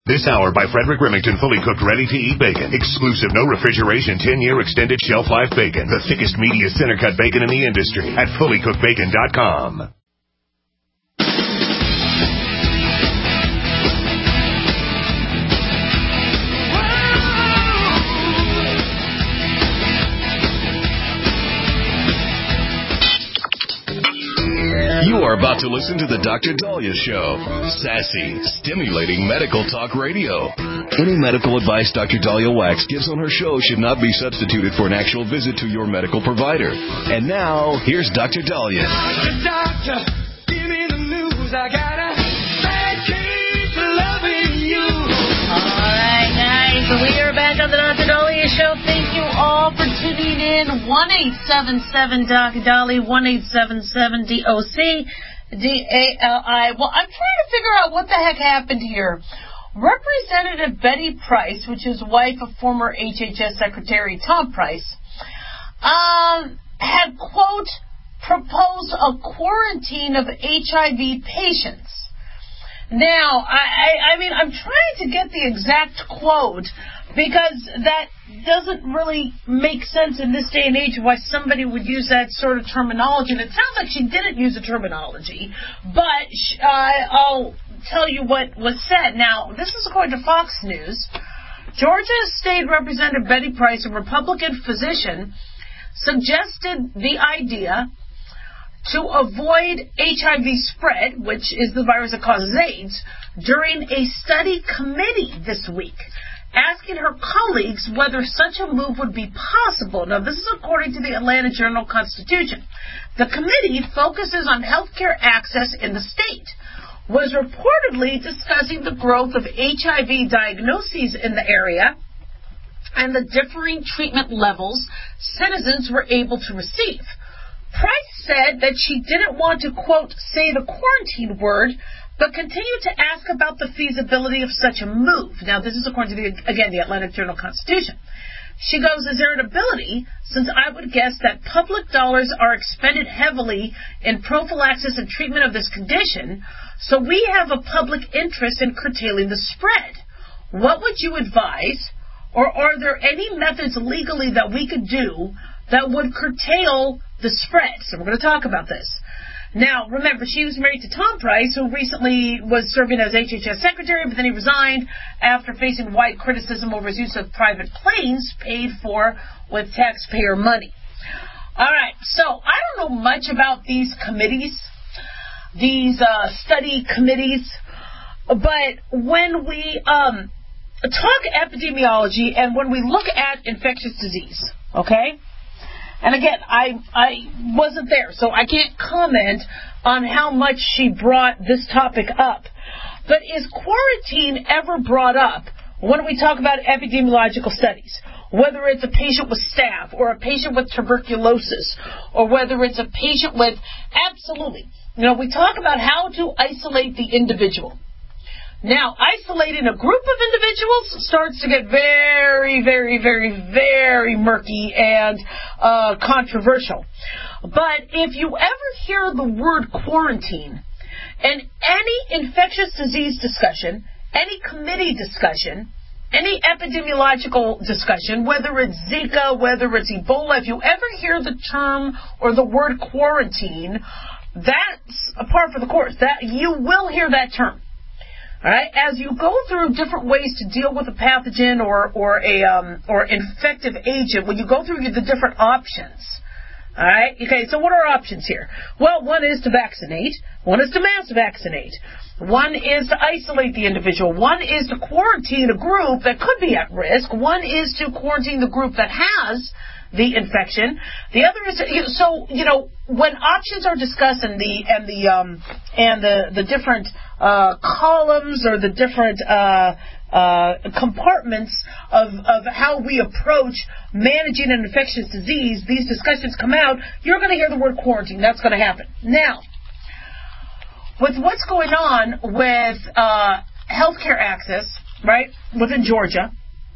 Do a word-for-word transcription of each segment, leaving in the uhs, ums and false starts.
This hour by Frederick Remington, fully cooked, ready-to-eat bacon. Exclusive, no refrigeration, ten-year extended shelf life bacon. The thickest, meatiest, center-cut bacon in the industry at fully cooked bacon dot com. You are about to listen to the Doctor Dahlia Show. Sassy, stimulating medical talk radio. Any medical advice Doctor Dahlia Wax gives on her show should not be substituted for an actual visit to your medical provider. And now, here's Doctor Dahlia. Doctor, doctor, give me the news. I got a bad case of loving you. All right, guys. We are back on the Doctor Dahlia Show. Thank you all for tuning in. one eight seven seven D O C Dahlia, one eight seven seven D O C D A L I. Well, I'm trying to figure out what the heck happened here. Representative Betty Price, which is wife of former H H S Secretary Tom Price, um, had, quote, proposed a quarantine of H I V patients. Now, I, I, I mean, I'm trying to get the exact quote because that doesn't really make sense in this day and age why somebody would use that sort of terminology. And it sounds like she didn't use the terminology, but uh, I'll tell you what was said. Now, this is according to Fox News. Georgia State Representative Betty Price, a Republican physician, suggested the idea to avoid H I V spread, which is the virus that causes AIDS, during a study committee this week, asking her colleagues whether such a move would be possible. Now, this is according to the Atlanta Journal-Constitution. The committee focuses on health care access in the state, was reportedly discussing the growth of H I V diagnoses in the area and the differing treatment levels citizens were able to receive. Price said that she didn't want to, quote, say the quarantine word, but continued to ask about the feasibility of such a move. Now, this is according to, the, again, the Atlanta Journal-Constitution. She goes, is there an ability, since I would guess that public dollars are expended heavily in prophylaxis and treatment of this condition, so we have a public interest in curtailing the spread. What would you advise, or are there any methods legally that we could do that would curtail the spread? So we're going to talk about this. Now, remember, she was married to Tom Price, who recently was serving as H H S Secretary, but then he resigned after facing wide criticism over his use of private planes paid for with taxpayer money. All right, so I don't know much about these committees, these uh, study committees, but when we um, talk epidemiology and when we look at infectious disease, okay? And again, I I wasn't there, so I can't comment on how much she brought this topic up. But is quarantine ever brought up when we talk about epidemiological studies? Whether it's a patient with staph or a patient with tuberculosis or whether it's a patient with, absolutely. You know, we talk about how to isolate the individual. Now, isolating a group of individuals starts to get very, very, very, very murky and uh, controversial. But if you ever hear the word quarantine in any infectious disease discussion, any committee discussion, any epidemiological discussion, whether it's Zika, whether it's Ebola, if you ever hear the term or the word quarantine, that's a par for the course. That you will hear that term. All right, as you go through different ways to deal with a pathogen or or a um, or infective agent, when you go through the different options, all right, okay, so what are our options here? Well, one is to vaccinate, one is to mass vaccinate, one is to isolate the individual, one is to quarantine a group that could be at risk, one is to quarantine the group that has the infection. The other is, so, you know, when options are discussed and the and the um and the the different uh columns or the different uh uh compartments of of how we approach managing an infectious disease, these discussions come out, you're going to hear the word quarantine. That's going to happen. Now, with what's going on with uh healthcare access, right, within Georgia,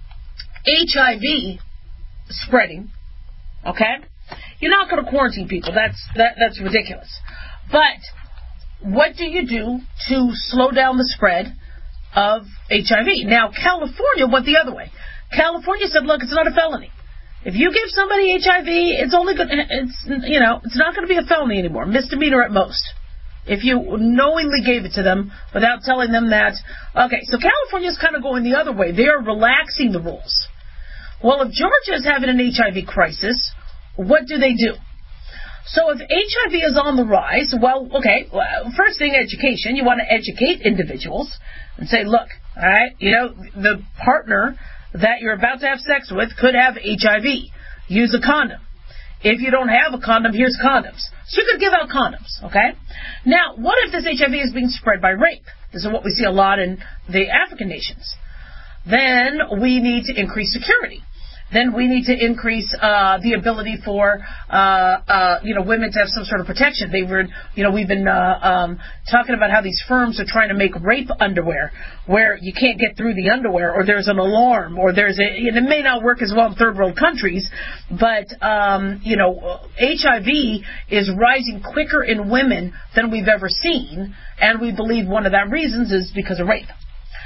H I V spreading, okay? You're not going to quarantine people. That's that that's ridiculous. But what do you do to slow down the spread? of H I V. Now, California went the other way. California said, look, it's not a felony. If you give somebody H I V, it's only good, it's, you know, it's not going to be a felony anymore, misdemeanor at most. If you knowingly gave it to them without telling them that. Okay, so California's kind of going the other way. They're relaxing the rules. Well, if Georgia is having an H I V crisis, what do they do? So if H I V is on the rise, well, okay, well, first thing, education. You want to educate individuals and say, look, all right, you know, the partner that you're about to have sex with could have H I V. Use a condom. If you don't have a condom, here's condoms. So you could give out condoms, okay? Now, what if this H I V is being spread by rape? This is what we see a lot in the African nations. Then we need to increase security. Then we need to increase uh, the ability for uh, uh, you know women to have some sort of protection. They were you know we've been uh, um, talking about how these firms are trying to make rape underwear, where you can't get through the underwear, or there's an alarm, or there's a and it may not work as well in third world countries, but um, you know H I V is rising quicker in women than we've ever seen, and we believe one of that reasons is because of rape.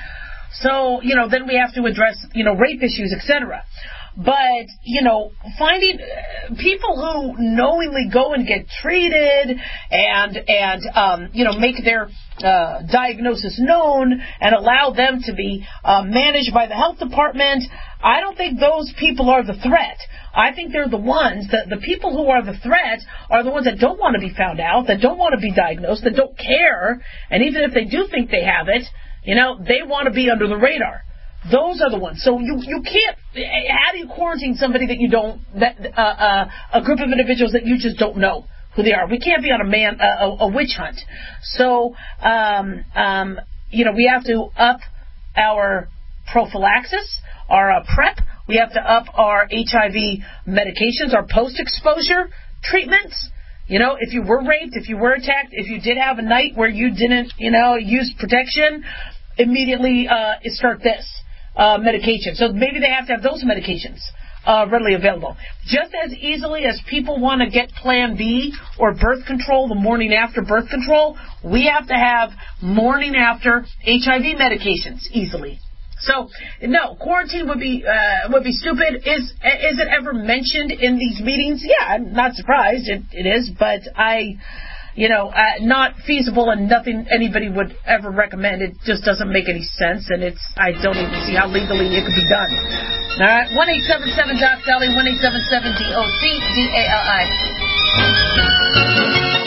So you know then we have to address you know rape issues, et cetera. But, you know, finding uh, people who knowingly go and get treated and, and um, you know, make their uh, diagnosis known and allow them to be uh, managed by the health department, I don't think those people are the threat. I think they're the ones, that the people who are the threat are the ones that don't want to be found out, that don't want to be diagnosed, that don't care, and even if they do think they have it, you know, they want to be under the radar. Those are the ones. So you you can't. How do you quarantine somebody that you don't? That uh, uh, a group of individuals that you just don't know who they are. We can't be on a man uh, a, a witch hunt. So um, um, you know we have to up our prophylaxis, our uh, PrEP. We have to up our H I V medications, our post-exposure treatments. You know, if you were raped, if you were attacked, if you did have a night where you didn't, you know, use protection, immediately uh, start this. Uh, medication. So maybe they have to have those medications uh, readily available. Just as easily as people want to get Plan B or birth control the morning after birth control, we have to have morning after H I V medications easily. So, no, quarantine would be uh, would be stupid. Is is it ever mentioned in these meetings? Yeah, I'm not surprised. It, it is, but I... You know, uh, not feasible and nothing anybody would ever recommend. It just doesn't make any sense, and it's I don't even see how legally it could be done. All right, one eight seven seven Doc Dolly, one eight seven seven D O C D A L I.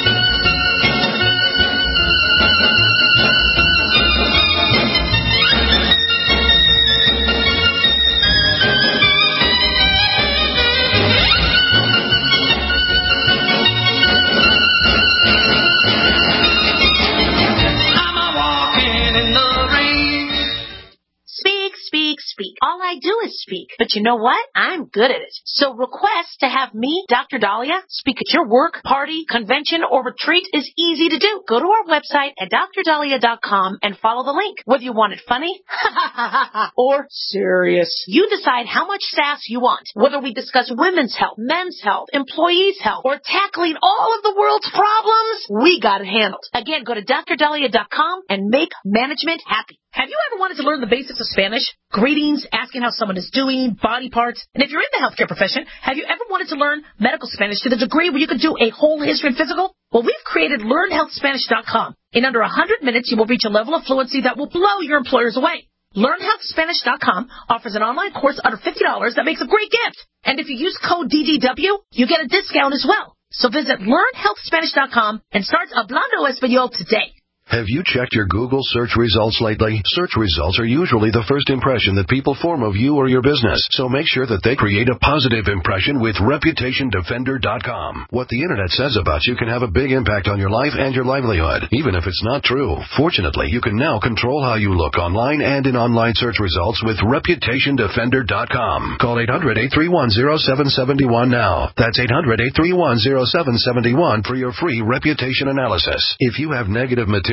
Speak. All I do is speak. But you know what? I'm good at it. So request to have me, Doctor Dahlia, speak at your work, party, convention, or retreat is easy to do. Go to our website at dr dahlia dot com and follow the link. Whether you want it funny or serious, you decide how much sass you want. Whether we discuss women's health, men's health, employees' health, or tackling all of the world's problems, we got it handled. Again, go to dr dahlia dot com and make management happy. Have you ever wanted to learn the basics of Spanish? Greetings, asking how someone is doing, body parts. And if you're in the healthcare profession, have you ever wanted to learn medical Spanish to the degree where you could do a whole history and physical? Well, we've created learn health spanish dot com. In under one hundred minutes, you will reach a level of fluency that will blow your employers away. learn health spanish dot com offers an online course under fifty dollars that makes a great gift. And if you use code D D W, you get a discount as well. So visit learn health spanish dot com and start hablando español today. Have you checked your Google search results lately? Search results are usually the first impression that people form of you or your business, so make sure that they create a positive impression with reputation defender dot com. What the Internet says about you can have a big impact on your life and your livelihood, even if it's not true. Fortunately, you can now control how you look online and in online search results with reputation defender dot com. Call eight hundred, eight three one, zero seven seven one now. That's eight hundred, eight three one, zero seven seven one for your free reputation analysis. If you have negative material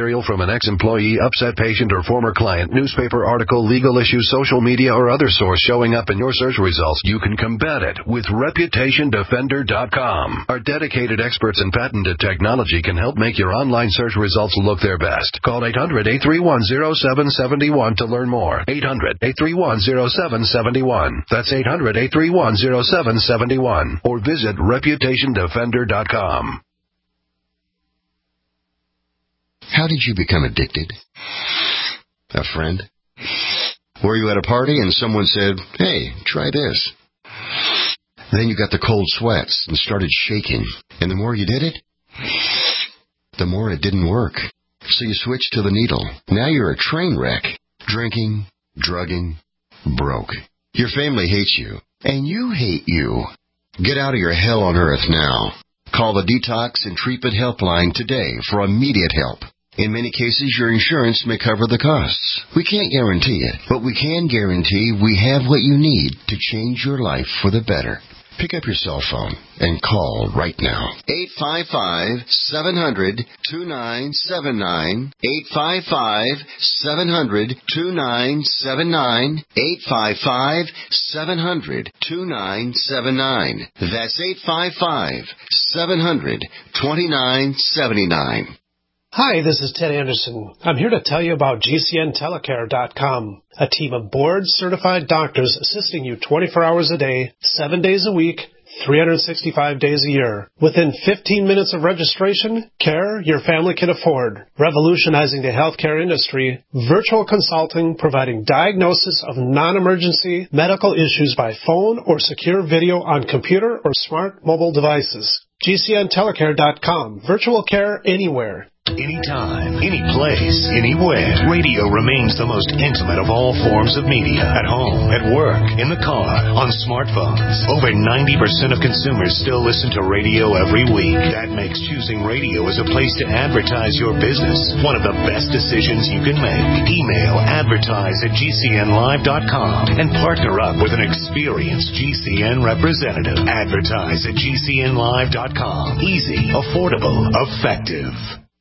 material from an ex-employee, upset patient, or former client, newspaper article, legal issue, social media, or other source showing up in your search results, you can combat it with reputation defender dot com. Our dedicated experts in patented technology can help make your online search results look their best. Call eight hundred, eight three one, zero seven seven one to learn more. eight hundred, eight three one, zero seven seven one. That's eight hundred, eight three one, zero seven seven one. Or visit reputation defender dot com. How did you become addicted? A friend? Were you at a party and someone said, hey, try this? Then you got the cold sweats and started shaking. And the more you did it, the more it didn't work. So you switched to the needle. Now you're a train wreck. Drinking, drugging, broke. Your family hates you. And you hate you. Get out of your hell on earth now. Call the Detox and Treatment Helpline today for immediate help. In many cases, your insurance may cover the costs. We can't guarantee it, but we can guarantee we have what you need to change your life for the better. Pick up your cell phone and call right now. eight five five, seven hundred, two nine seven nine. eight five five, seven hundred, two nine seven nine. eight five five, seven hundred, two nine seven nine. That's eight five five, seven hundred, two nine seven nine. Hi, this is Ted Anderson. I'm here to tell you about G C N telecare dot com, a team of board-certified doctors assisting you twenty-four hours a day, seven days a week, three hundred sixty-five days a year. Within fifteen minutes of registration, care your family can afford. Revolutionizing the healthcare industry, virtual consulting providing diagnosis of non-emergency medical issues by phone or secure video on computer or smart mobile devices. G C N telecare dot com. Virtual care anywhere. Anytime, any place, anywhere. Radio remains the most intimate of all forms of media. At home, at work, in the car, on smartphones. Over ninety percent of consumers still listen to radio every week. That makes choosing radio as a place to advertise your business one of the best decisions you can make. Email advertise at G C N live dot com and partner up with an experienced G C N representative. Advertise at G C N live dot com. Easy, affordable, effective.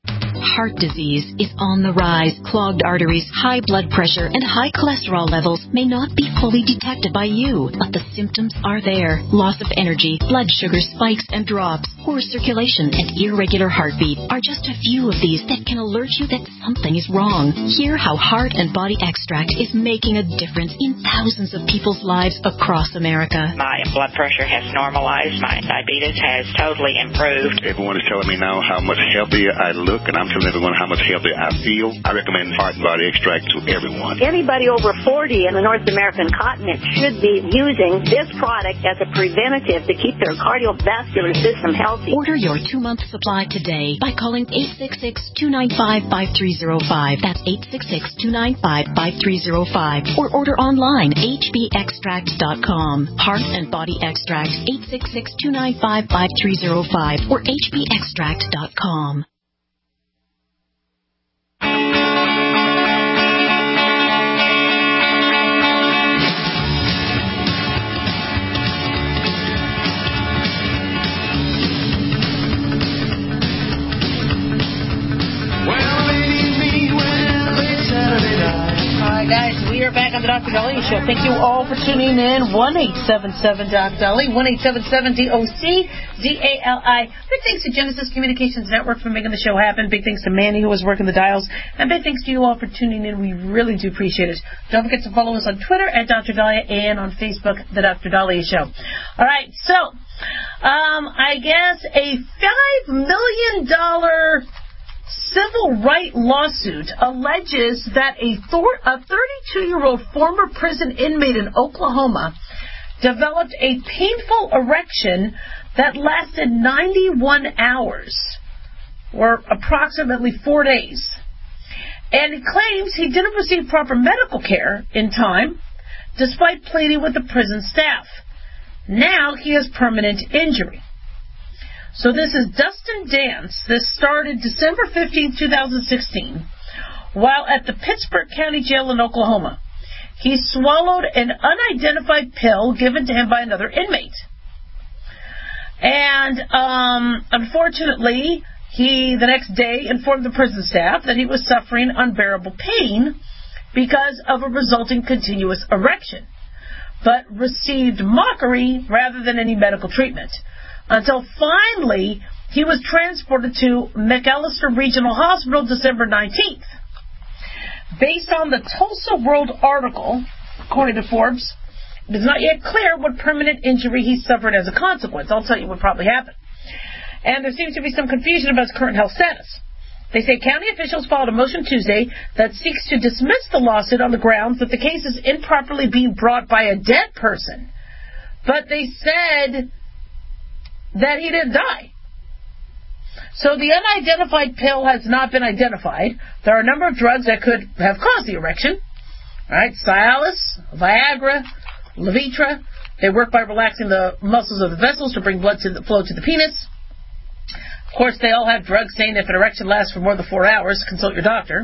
Heart disease is on the rise. Clogged arteries, high blood pressure, and high cholesterol levels may not be fully detected by you, but the symptoms are there. Loss of energy, blood sugar spikes and drops, poor circulation, and irregular heartbeat are just a few of these that can alert you that something is wrong. Hear how Heart and Body Extract is making a difference in thousands of people's lives across America. My blood pressure has normalized. My diabetes has totally improved. Everyone is telling me now how much healthier I look, and I'm telling everyone how much healthier I feel. I recommend Heart and Body Extract to everyone. Anybody over forty in the North American continent should be using this product as a preventative to keep their cardiovascular system healthy. Order your two-month supply today by calling eight six six, two nine five, five three zero five. That's eight six six, two nine five, five three zero five. Or order online, H B extract dot com. Heart and Body Extract, eight six six, two nine five, five three zero five or H B extract dot com. Guys, we are back on the Doctor Dahlia Show. Thank you all for tuning in. one eight seven seven Doc Dolly, one eight seven seven D O C D A L I. Big thanks to Genesis Communications Network for making the show happen. Big thanks to Manny who was working the dials. And big thanks to you all for tuning in. We really do appreciate it. Don't forget to follow us on Twitter at Doctor Dahlia and on Facebook, The Doctor Dahlia Show. All right, so um, I guess a five million dollars civil right lawsuit alleges that a thirty-two-year-old former prison inmate in Oklahoma developed a painful erection that lasted ninety-one hours, or approximately four days. And he claims he didn't receive proper medical care in time, despite pleading with the prison staff. Now he has permanent injury. So this is Dustin Dance. This started December fifteenth, twenty sixteen, while at the Pittsburgh County Jail in Oklahoma. He swallowed an unidentified pill given to him by another inmate. And um, unfortunately, He, the next day, informed the prison staff that he was suffering unbearable pain because of a resulting continuous erection, but received mockery rather than any medical treatment, until finally he was transported to McAllister Regional Hospital December nineteenth. Based on the Tulsa World article, according to Forbes, it is not yet clear what permanent injury he suffered as a consequence. I'll tell you what probably happened. And there seems to be some confusion about his current health status. They say county officials filed a motion Tuesday that seeks to dismiss the lawsuit on the grounds that the case is improperly being brought by a dead person. But they said that he didn't die. So the unidentified pill has not been identified. There are a number of drugs that could have caused the erection. Right? Cialis, Viagra, Levitra. They work by relaxing the muscles of the vessels to bring blood to the flow to the penis. Of course, they all have drugs saying if an erection lasts for more than four hours, consult your doctor.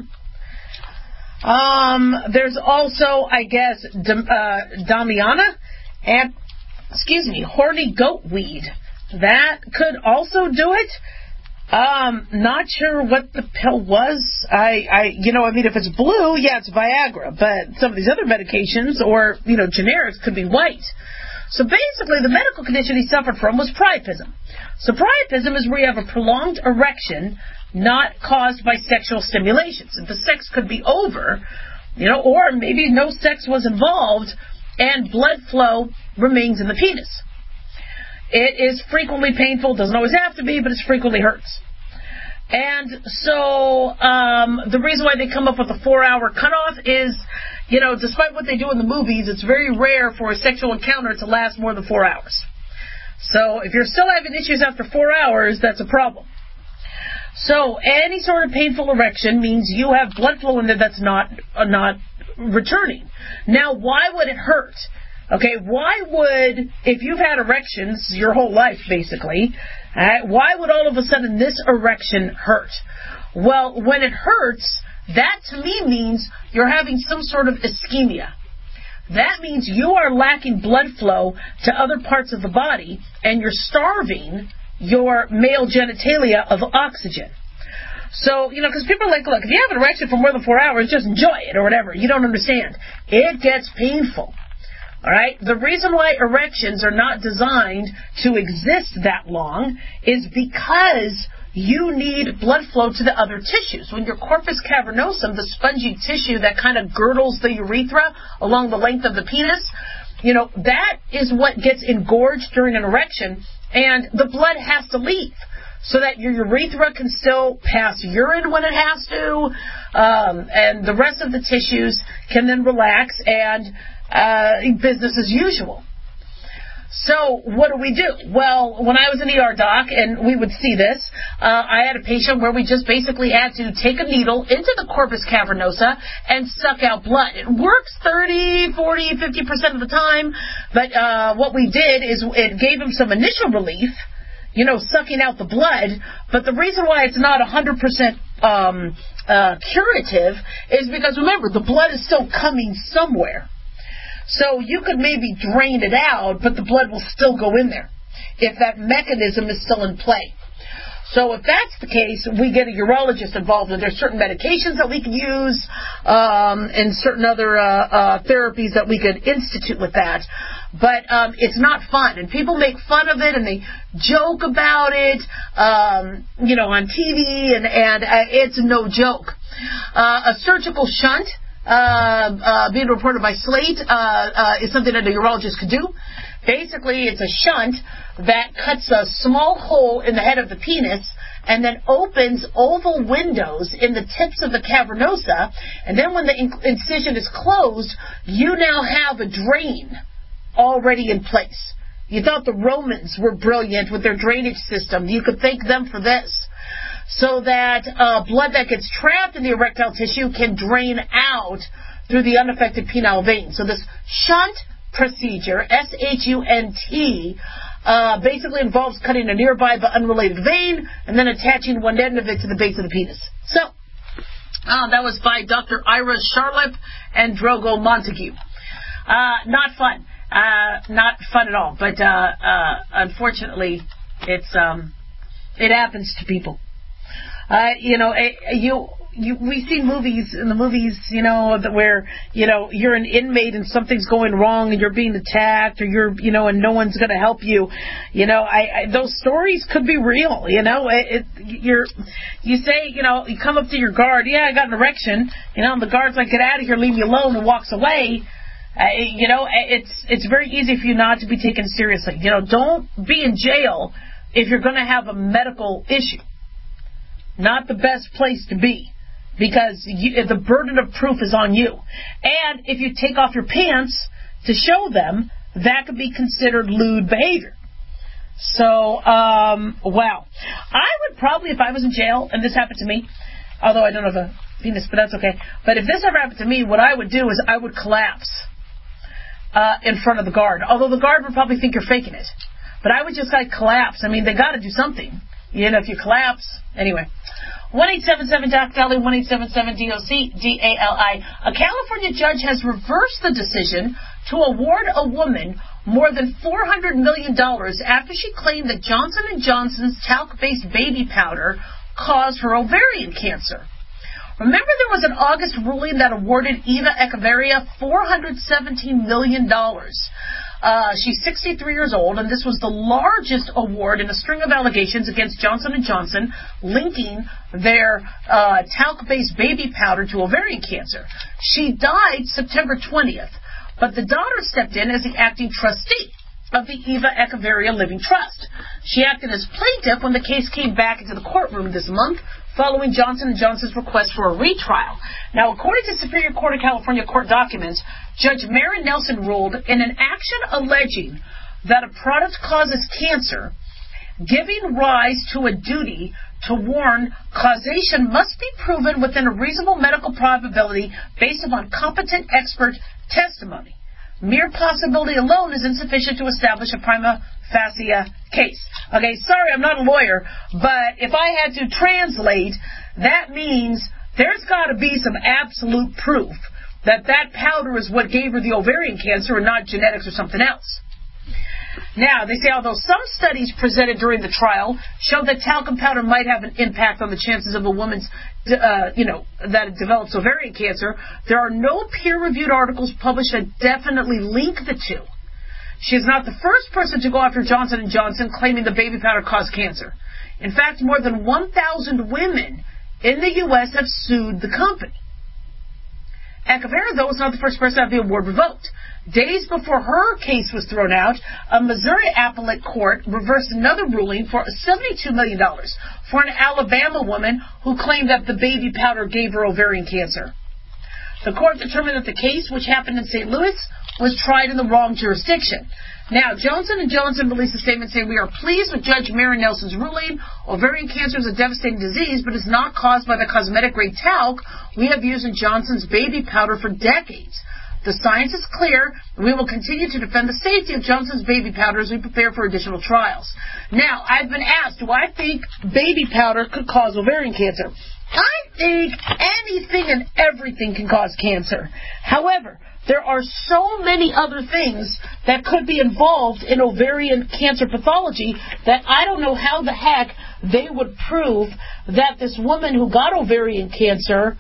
Um, there's also, I guess, uh, Damiana and, excuse me, horny goat weed. That could also do it. Um, not sure what the pill was. I, I, you know, I mean, if it's blue, yeah, it's Viagra. But some of these other medications or, you know, generics could be white. So basically, the medical condition he suffered from was priapism. So priapism is where you have a prolonged erection not caused by sexual stimulations. If the sex could be over, you know, or maybe no sex was involved and blood flow remains in the penis. It is frequently painful. Doesn't always have to be, but it frequently hurts. And so um, the reason why they come up with a four-hour cutoff is, you know, despite what they do in the movies, it's very rare for a sexual encounter to last more than four hours. So if you're still having issues after four hours, that's a problem. So any sort of painful erection means you have blood flow in there that's not uh, not returning. Now, why would it hurt? Okay, why would, if you've had erections your whole life, basically, uh, why would all of a sudden this erection hurt? Well, when it hurts, that to me means you're having some sort of ischemia. That means you are lacking blood flow to other parts of the body, and you're starving your male genitalia of oxygen. So, you know, because people are like, look, if you have an erection for more than four hours, just enjoy it or whatever. You don't understand. It gets painful. All right? The reason why erections are not designed to exist that long is because you need blood flow to the other tissues. When your corpus cavernosum, the spongy tissue that kind of girdles the urethra along the length of the penis, you know, that is what gets engorged during an erection, and the blood has to leave so that your urethra can still pass urine when it has to, um, and the rest of the tissues can then relax and uh, business as usual. So what do we do? Well, when I was an E R doc and we would see this, uh, I had a patient where we just basically had to take a needle into the corpus cavernosa and suck out blood. It works thirty, forty, fifty percent of the time, but uh, what we did is it gave him some initial relief, you know, sucking out the blood, but the reason why it's not one hundred percent um, uh, curative is because, remember, the blood is still coming somewhere. So you could maybe drain it out, but the blood will still go in there if that mechanism is still in play. So if that's the case, we get a urologist involved, and there's certain medications that we can use um, and certain other uh, uh, therapies that we could institute with that. But um, it's not fun, and people make fun of it, and they joke about it, um, you know, on T V, and, and uh, it's no joke. Uh, a surgical shunt, Uh, uh, being reported by Slate, uh, uh, is something that a urologist could do. Basically, it's a shunt that cuts a small hole in the head of the penis and then opens oval windows in the tips of the cavernosa. And then when the incision is closed, you now have a drain already in place. You thought the Romans were brilliant with their drainage system. You could thank them for this. So that uh, blood that gets trapped in the erectile tissue can drain out through the unaffected penile vein. So this shunt procedure, S H U N T, uh, basically involves cutting a nearby but unrelated vein and then attaching one end of it to the base of the penis. So uh, that was by Doctor Ira Charlip and Drogo Montague. Uh, not fun. Uh, not fun at all. But uh, uh, unfortunately, it's um, it happens to people. Uh, you know, you... You, we see movies in the movies, you know, that where, you know, you're an inmate and something's going wrong and you're being attacked or you're, you know, and no one's going to help you. You know, I, I those stories could be real, you know. It, it, you're, you say, you know, you come up to your guard, yeah, I got an erection, you know, and the guard's like, get out of here, leave me alone, and walks away. Uh, you know, it's it's very easy for you not to be taken seriously. You know, don't be in jail if you're going to have a medical issue. Not the best place to be. Because you, the burden of proof is on you. And if you take off your pants to show them, that could be considered lewd behavior. So, um, wow. I would probably, if I was in jail and this happened to me, although I don't have a penis, but that's okay. But if this ever happened to me, what I would do is I would collapse uh, in front of the guard. Although the guard would probably think you're faking it. But I would just like collapse. I mean, they got to do something. You know, if you collapse. Anyway. one eight seven seven D O C D A L I, one eight seven seven D O C D A L I. A California judge has reversed the decision to award a woman more than four hundred million dollars after she claimed that Johnson and Johnson's talc-based baby powder caused her ovarian cancer. Remember there was an August ruling that awarded Eva Echeverria four hundred seventeen million dollars. Uh, she's sixty-three years old, and this was the largest award in a string of allegations against Johnson and Johnson linking their uh, talc-based baby powder to ovarian cancer. She died September twentieth, but the daughter stepped in as the acting trustee of the Eva Echeverria Living Trust. She acted as plaintiff when the case came back into the courtroom this month following Johnson and Johnson's request for a retrial. Now, according to Superior Court of California court documents, Judge Maren Nelson ruled in an action alleging that a product causes cancer, giving rise to a duty to warn causation must be proven within a reasonable medical probability based upon competent expert testimony. Mere possibility alone is insufficient to establish a prima facie case. Okay, sorry, I'm not a lawyer, but if I had to translate, that means there's got to be some absolute proof that that powder is what gave her the ovarian cancer and not genetics or something else. Now, they say although some studies presented during the trial showed that talcum powder might have an impact on the chances of a woman's, uh, you know, that it develops ovarian cancer, there are no peer-reviewed articles published that definitely link the two. She is not the first person to go after Johnson and Johnson claiming the baby powder caused cancer. In fact, more than one thousand women in the U S have sued the company. Echeverria, though, was not the first person to have the award revoked. Days before her case was thrown out, a Missouri appellate court reversed another ruling for seventy-two million dollars for an Alabama woman who claimed that the baby powder gave her ovarian cancer. The court determined that the case, which happened in Saint Louis, was tried in the wrong jurisdiction. Now, Johnson and Johnson released a statement saying, we are pleased with Judge Maren Nelson's ruling. Ovarian cancer is a devastating disease, but is not caused by the cosmetic-grade talc we have used in Johnson's baby powder for decades. The science is clear, and we will continue to defend the safety of Johnson's baby powder as we prepare for additional trials. Now, I've been asked, do I think baby powder could cause ovarian cancer? I think anything and everything can cause cancer. However, there are so many other things that could be involved in ovarian cancer pathology that I don't know how the heck they would prove that this woman who got ovarian cancer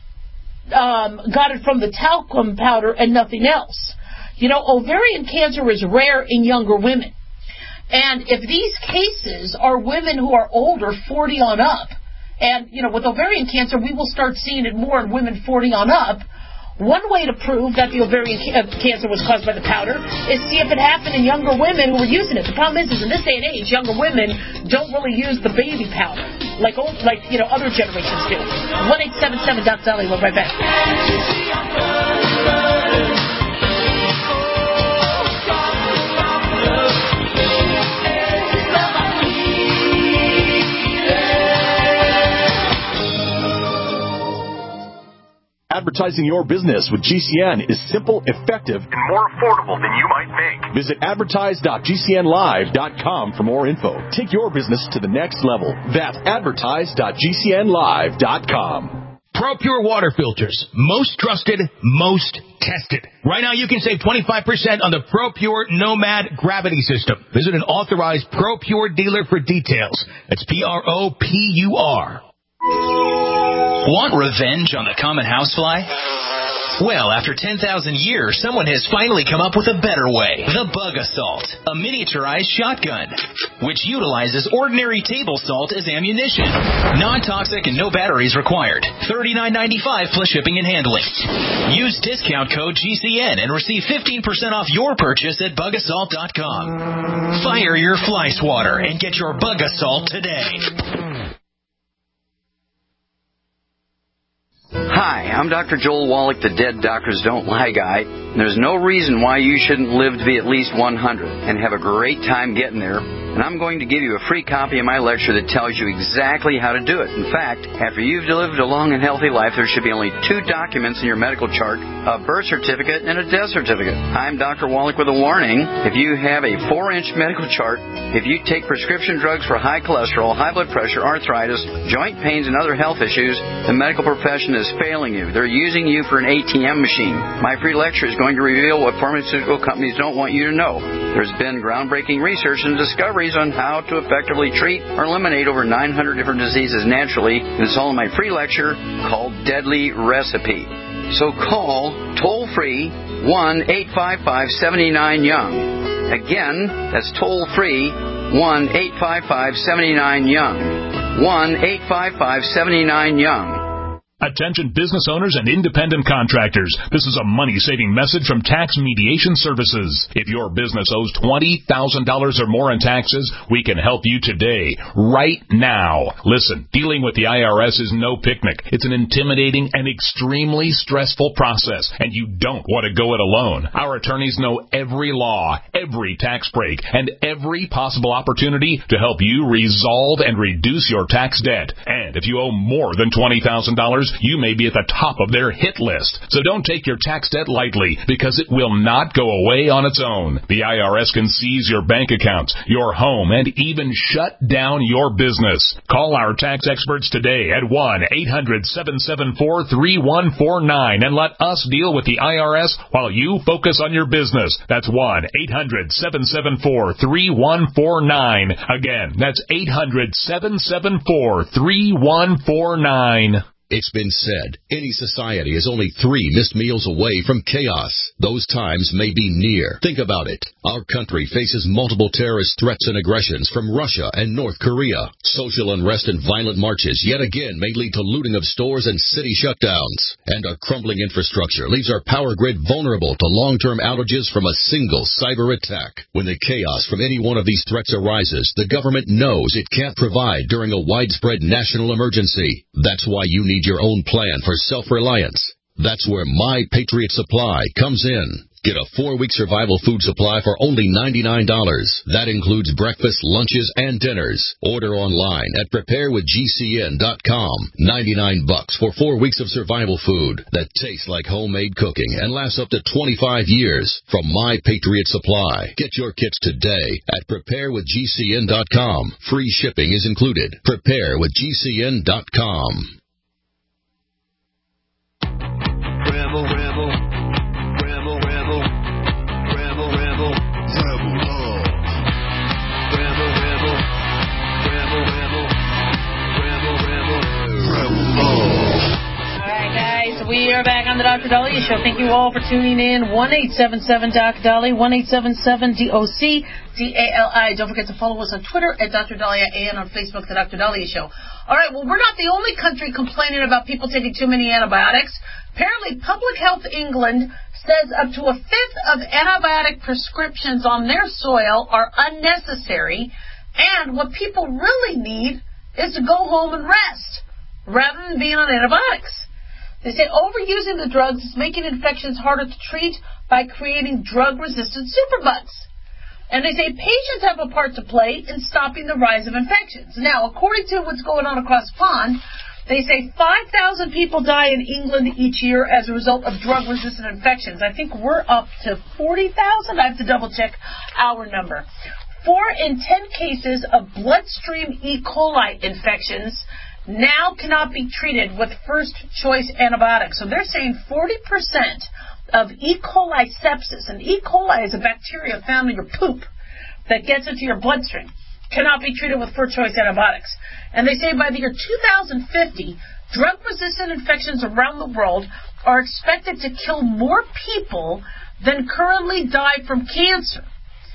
um, got it from the talcum powder and nothing else. You know, ovarian cancer is rare in younger women. And if these cases are women who are older, forty on up, and, you know, with ovarian cancer, we will start seeing it more in women forty on up. One way to prove that the ovarian ca- cancer was caused by the powder is see if it happened in younger women who were using it. The problem is, is in this day and age, younger women don't really use the baby powder like old, like you know other generations do. one eight seven seven D O C D A L I. We'll be right back. Advertising your business with G C N is simple, effective, and more affordable than you might think. Visit advertise dot G C N live dot com for more info. Take your business to the next level. That's advertise dot G C N live dot com. ProPure water filters. Most trusted, most tested. Right now you can save twenty-five percent on the ProPure Nomad Gravity System. Visit an authorized ProPure dealer for details. That's P R O P U R. Want revenge on the common housefly? Well, after ten thousand years, someone has finally come up with a better way. The Bug Assault, a miniaturized shotgun, which utilizes ordinary table salt as ammunition. Non-toxic and no batteries required. thirty-nine ninety-five plus shipping and handling. Use discount code G C N and receive fifteen percent off your purchase at bug assault dot com. Fire your fly swatter and get your Bug Assault today. Hi, I'm Doctor Joel Wallach, the Dead Doctors Don't Lie guy. There's no reason why you shouldn't live to be at least one hundred and have a great time getting there. And I'm going to give you a free copy of my lecture that tells you exactly how to do it. In fact, after you've lived a long and healthy life, there should be only two documents in your medical chart, a birth certificate and a death certificate. I'm Doctor Wallach with a warning. If you have a four-inch medical chart, if you take prescription drugs for high cholesterol, high blood pressure, arthritis, joint pains, and other health issues, the medical profession is failing you. They're using you for an A T M machine. My free lecture is going to reveal what pharmaceutical companies don't want you to know. There's been groundbreaking research and discoveries on how to effectively treat or eliminate over nine hundred different diseases naturally. And it's all in my free lecture called Deadly Recipe. So call toll-free one eight five five, seven nine, young. Again, that's toll-free one eight five five, seven nine, young. one eight five five, seven nine, young. Attention business owners and independent contractors. This is a money-saving message from Tax Mediation Services. If your business owes twenty thousand dollars or more in taxes, we can help you today, right now. Listen, dealing with the I R S is no picnic. It's an intimidating and extremely stressful process, and you don't want to go it alone. Our attorneys know every law, every tax break, and every possible opportunity to help you resolve and reduce your tax debt. And if you owe more than twenty thousand dollars, you may be at the top of their hit list. So don't take your tax debt lightly, because it will not go away on its own. The I R S can seize your bank accounts, your home, and even shut down your business. Call our tax experts today at one eight hundred, seven seven four, three one four nine and let us deal with the I R S while you focus on your business. That's one eight hundred, seven seven four, three one four nine. Again, that's eight hundred, seven seven four, three one four nine. It's been said, any society is only three missed meals away from chaos. Those times may be near. Think about it. Our country faces multiple terrorist threats and aggressions from Russia and North Korea. Social unrest and violent marches yet again may lead to looting of stores and city shutdowns. And our crumbling infrastructure leaves our power grid vulnerable to long-term outages from a single cyber attack. When the chaos from any one of these threats arises, the government knows it can't provide during a widespread national emergency. That's why you need your own plan for self-reliance. That's where My Patriot Supply comes in. Get a four-week survival food supply for only ninety-nine dollars. That includes breakfast, lunches, and dinners. Order online at prepare with G C N dot com. ninety-nine bucks for four weeks of survival food that tastes like homemade cooking and lasts up to twenty-five years from My Patriot Supply. Get your kits today at prepare with G C N dot com. Free shipping is included. prepare with G C N dot com. Rebel, rebel, rebel, rebel, rebel, rebel, rebel love. Rebel, rebel, rebel, rebel, rebel, rebel, rebel love. All right, guys, we are back on the Doctor Dahlia Show. Thank you all for tuning in. one eight seven seven D O C Dali, one eight seven seven D O C D A L I. Don't forget to follow us on Twitter at Doctor Dahlia and on Facebook, the Doctor Dahlia Show. All right, well, we're not the only country complaining about people taking too many antibiotics. Apparently, Public Health England says up to a fifth of antibiotic prescriptions on their soil are unnecessary, and what people really need is to go home and rest rather than being on antibiotics. They say overusing the drugs is making infections harder to treat by creating drug-resistant superbugs. And they say patients have a part to play in stopping the rise of infections. Now, according to what's going on across the pond, they say five thousand people die in England each year as a result of drug-resistant infections. I think we're up to forty thousand. I have to double-check our number. Four in ten cases of bloodstream E. coli infections now cannot be treated with first-choice antibiotics. So they're saying forty percent of E. coli sepsis, and E. coli is a bacteria found in your poop that gets into your bloodstream, cannot be treated with first-choice antibiotics. And they say by the year two thousand fifty, drug-resistant infections around the world are expected to kill more people than currently die from cancer.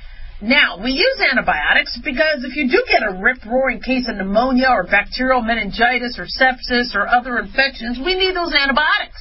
Now, we use antibiotics because if you do get a rip-roaring case of pneumonia or bacterial meningitis or sepsis or other infections, we need those antibiotics.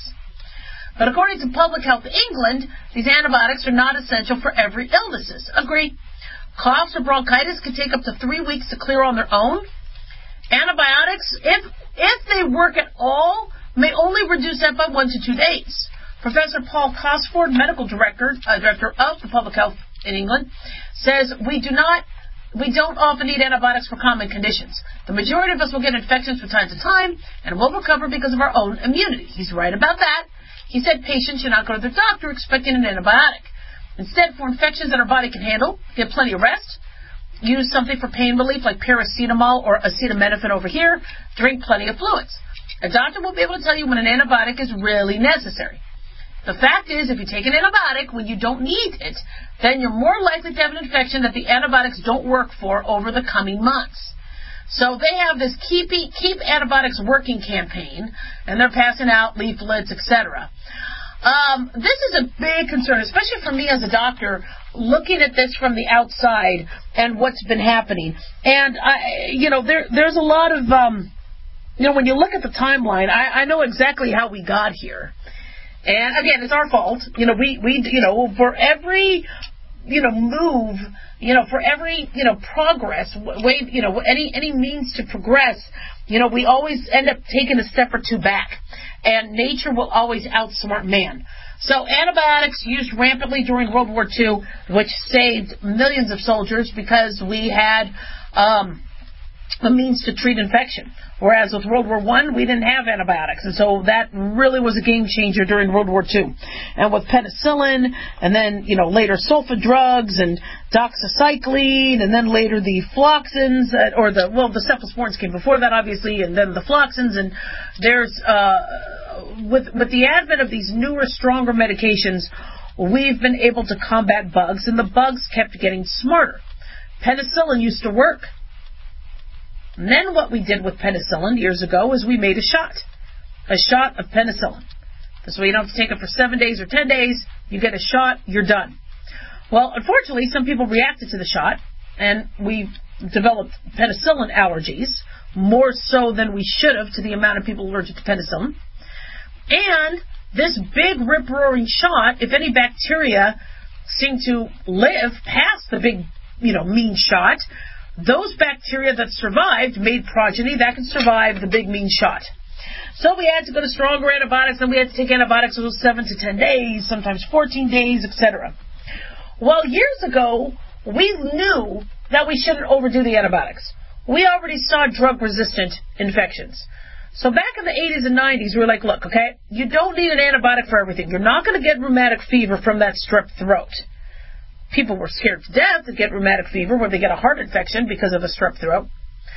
But according to Public Health England, these antibiotics are not essential for every illnesses. Agree. Coughs or bronchitis can take up to three weeks to clear on their own. Antibiotics, if if they work at all, may only reduce that by one to two days. Professor Paul Cosford, medical director, uh, director of the Public Health in England, says we do not, we don't often need antibiotics for common conditions. The majority of us will get infections from time to time and will recover because of our own immunity. He's right about that. He said patients should not go to their doctor expecting an antibiotic. Instead, for infections that our body can handle, get plenty of rest, use something for pain relief like paracetamol or acetaminophen over here, drink plenty of fluids. A doctor will be able to tell you when an antibiotic is really necessary. The fact is, if you take an antibiotic when you don't need it, then you're more likely to have an infection that the antibiotics don't work for over the coming months. So they have this Keep, Keep Antibiotics Working campaign, and they're passing out leaflets, et cetera. Um, this is a big concern, especially for me as a doctor, looking at this from the outside and what's been happening. And, I, you know, there, there's a lot of, um, you know, when you look at the timeline, I, I know exactly how we got here. And again, it's our fault. You know, we, we, you know, for every, you know, move, you know, for every, you know, progress, way, you know, any, any means to progress, you know, we always end up taking a step or two back. And nature will always outsmart man. So antibiotics used rampantly during World War Two, which saved millions of soldiers because we had, um, a means to treat infection. Whereas with World War One, we didn't have antibiotics. And so that really was a game changer during World War Two. And with penicillin, and then, you know, later sulfa drugs, and doxycycline, and then later the floxins, or the, well, the cephalosporins came before that, obviously, and then the floxins. And there's, uh, with, with the advent of these newer, stronger medications, we've been able to combat bugs, and the bugs kept getting smarter. Penicillin used to work. And then what we did with penicillin years ago is we made a shot. A shot of penicillin. This way you don't have to take it for seven days or ten days. You get a shot, you're done. Well, unfortunately, some people reacted to the shot, and we developed penicillin allergies, more so than we should have to the amount of people allergic to penicillin. And this big rip-roaring shot, if any bacteria seem to live past the big, you know, mean shot, those bacteria that survived made progeny that could survive the big mean shot. So we had to go to stronger antibiotics, and we had to take antibiotics for seven to ten days, sometimes fourteen days, et cetera. Well, years ago, we knew that we shouldn't overdo the antibiotics. We already saw drug-resistant infections. So back in the eighties and nineties, we were like, look, okay, you don't need an antibiotic for everything. You're not going to get rheumatic fever from that strep throat. People were scared to death to get rheumatic fever when they get a heart infection because of a strep throat.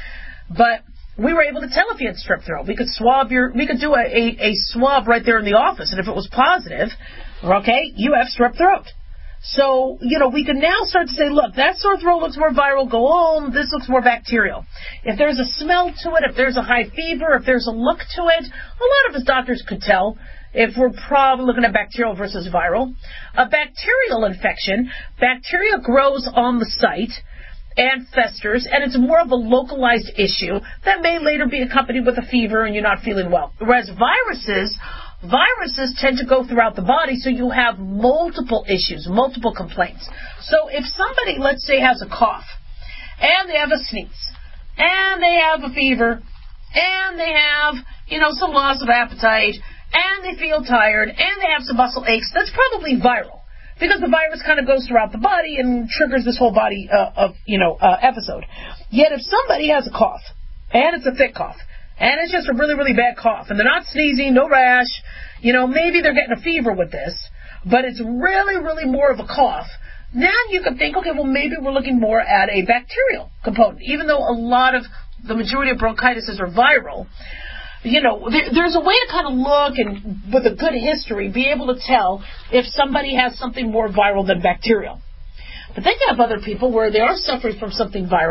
But we were able to tell if you had strep throat. We could swab your, we could do a, a, a swab right there in the office, and if it was positive, okay, you have strep throat. So, you know, we can now start to say, look, that sore throat looks more viral, go home, this looks more bacterial. If there's a smell to it, if there's a high fever, if there's a look to it, a lot of us doctors could tell if we're probably looking at bacterial versus viral. A bacterial infection, bacteria grows on the site and festers, and it's more of a localized issue that may later be accompanied with a fever and you're not feeling well. Whereas viruses, viruses tend to go throughout the body, so you have multiple issues, multiple complaints. So if somebody, let's say, has a cough, and they have a sneeze, and they have a fever, and they have, you know, some loss of appetite, and they feel tired, and they have some muscle aches, that's probably viral, because the virus kind of goes throughout the body and triggers this whole body uh, of, you know, uh, episode. Yet if somebody has a cough, and it's a thick cough, and it's just a really, really bad cough, and they're not sneezing, no rash, you know, maybe they're getting a fever with this, but it's really, really more of a cough, then you could think, okay, well, maybe we're looking more at a bacterial component, even though a lot of, the majority of bronchitis are viral. You know, there, there's a way to kind of look and, with a good history, be able to tell if somebody has something more viral than bacterial. But then you have other people where they are suffering from something viral,